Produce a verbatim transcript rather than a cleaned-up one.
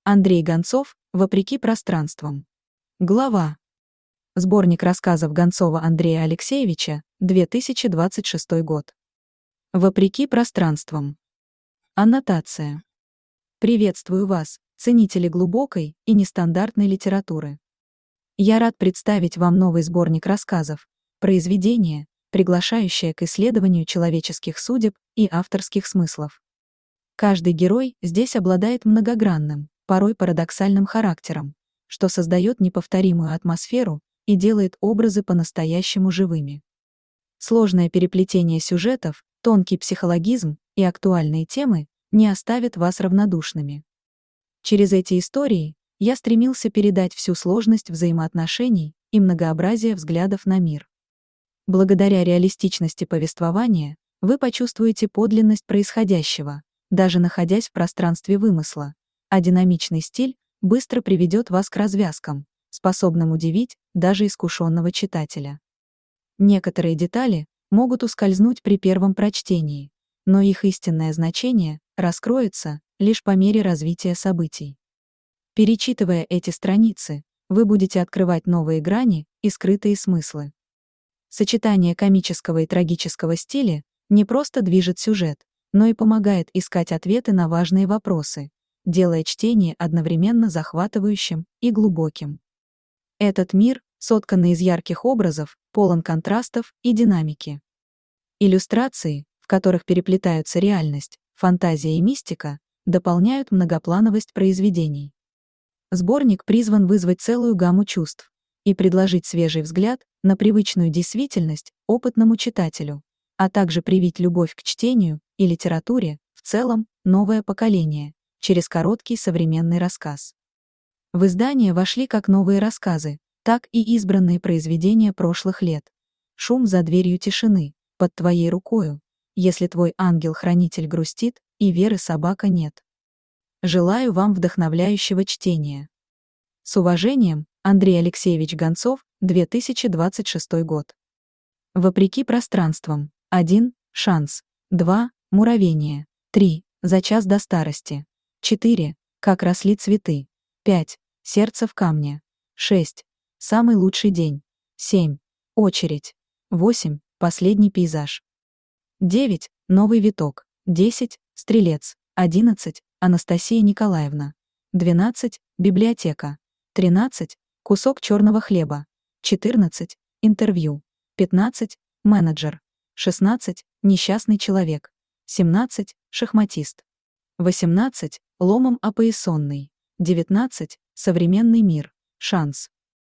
Андрей Гонцов «Вопреки пространствам». Глава. Сборник рассказов Гонцова Андрея Алексеевича, две тысячи двадцать шестой год. «Вопреки пространствам». Аннотация. Приветствую вас, ценители глубокой и нестандартной литературы. Я рад представить вам новый сборник рассказов, произведение, приглашающее к исследованию человеческих судеб и авторских смыслов. Каждый герой здесь обладает многогранным, порой парадоксальным характером, что создает неповторимую атмосферу и делает образы по-настоящему живыми. Сложное переплетение сюжетов, тонкий психологизм и актуальные темы не оставят вас равнодушными. Через эти истории я стремился передать всю сложность взаимоотношений и многообразие взглядов на мир. Благодаря реалистичности повествования вы почувствуете подлинность происходящего, даже находясь в пространстве вымысла, а динамичный стиль быстро приведет вас к развязкам, способным удивить даже искушенного читателя. Некоторые детали могут ускользнуть при первом прочтении, но их истинное значение раскроется лишь по мере развития событий. Перечитывая эти страницы, вы будете открывать новые грани и скрытые смыслы. Сочетание комического и трагического стиля не просто движет сюжет, но и помогает искать ответы на важные вопросы, делая чтение одновременно захватывающим и глубоким. Этот мир, сотканный из ярких образов, полон контрастов и динамики. Иллюстрации, в которых переплетаются реальность, фантазия и мистика, дополняют многоплановость произведений. Сборник призван вызвать целую гамму чувств и предложить свежий взгляд на привычную действительность опытному читателю, а также привить любовь к чтению и литературе в целом новое поколение через короткий современный рассказ. В издание вошли как новые рассказы, так и избранные произведения прошлых лет. «Шум за дверью тишины», «Под твоей рукою», «Если твой ангел-хранитель грустит» и «Веры собака нет». Желаю вам вдохновляющего чтения. С уважением, Андрей Алексеевич Гонцов, две тысячи двадцать шестой год. «Вопреки пространствам». один. Шанс. два. Муравение. три. За час до старости. четыре. Как росли цветы. пять. Сердце в камне. шесть. Самый лучший день. семь. Очередь. восемь. Последний пейзаж. девять. Новый виток. десять. Стрелец. одиннадцать. Анастасия Николаевна. двенадцать. Библиотека. тринадцать. Кусок черного хлеба. четырнадцать. Интервью. пятнадцать. Менеджер. шестнадцать. Несчастный человек. семнадцать. Шахматист. восемнадцать. Ломом опоясонный. девятнадцать. Современный мир. Шанс.